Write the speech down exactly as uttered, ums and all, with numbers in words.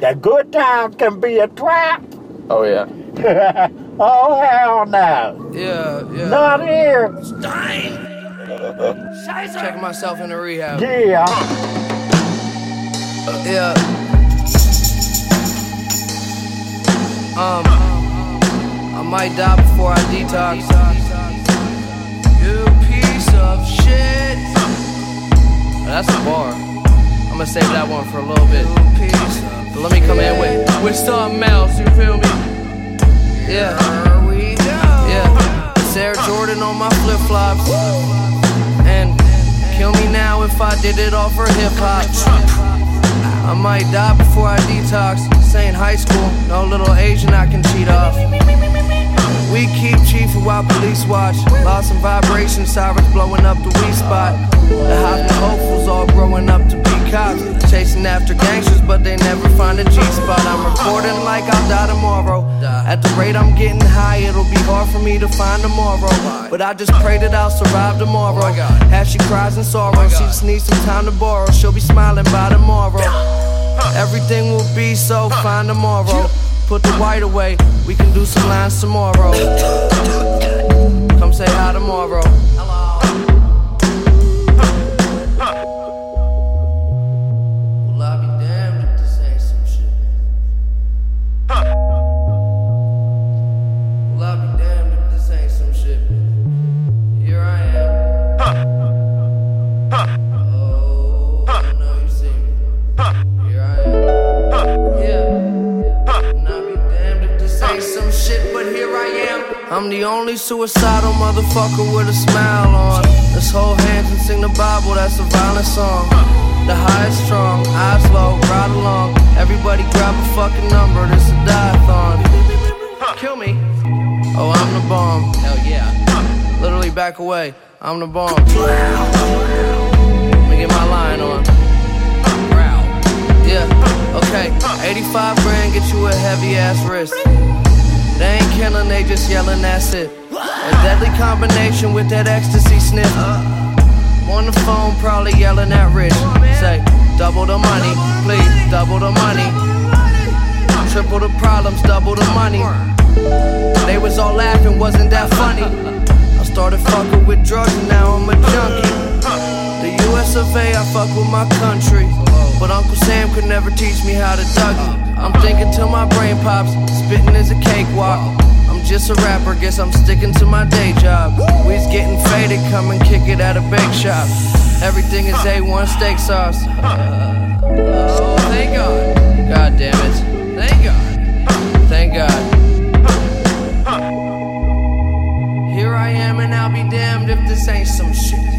The good times can be a trap. Oh, yeah. Oh, hell no. Yeah, yeah. Not here. Checking myself in the rehab. Yeah. Yeah. Um, I might die before I detox. You piece of shit. That's a bar. I'm gonna save that one for a little bit. But let me come in with, with something else, you feel me? Yeah. Yeah. It's Air Jordan on my flip flops. And kill me now if I did it all for hip hop. I might die before I detox. Saying high school, no little Asian I can cheat off. We keep chiefing while police watch. Lost some vibration, sirens blowing up the weed spot. The hot hopefuls all growing up to be cops. Chasing after gangsters, but they never find a G-spot. I'm recording like I'll die tomorrow. At the rate I'm getting high, it'll be hard for me to find tomorrow. But I just pray that I'll survive tomorrow. As she cries in sorrow, she just needs some time to borrow. She'll be smiling by tomorrow. Everything will be so fine tomorrow. Put the white away, we can do some lines tomorrow. Come say hi tomorrow. Well, I'll be damned if this ain't some shit. Well, I'll be damned if this ain't some shit. Here I am. Oh, I know you see me. Here I am. Yeah. Some shit, but here I am. I'm the only suicidal motherfucker with a smile on. Let's hold hands and sing the Bible, that's a violent song. The high is strong, eyes low, ride along. Everybody grab a fucking number, this a die-a-thon. Kill me. Oh, I'm the bomb. Hell yeah. Literally back away, I'm the bomb. Let me get my line on. Yeah, okay. eighty-five grand, get you a heavy ass wrist. They ain't killing, they just yelling, that's it. A deadly combination with that ecstasy sniff. On the phone, probably yelling at Rich. Say, double the money, please, double the money. Triple the problems, double the money. They was all laughing, wasn't that funny? I started fucking with drugs and now I'm a junkie. The U S of A, I fuck with my country. But Uncle Sam could never teach me how to Dougie. I'm thinking till my brain pops, spitting is a cakewalk. I'm just a rapper, guess I'm sticking to my day job. We's getting faded, come and kick it at a bake shop. Everything is A one steak sauce. Uh, oh, thank God. God damn it. Thank God. Thank God. Here I am and I'll be damned if this ain't some shit.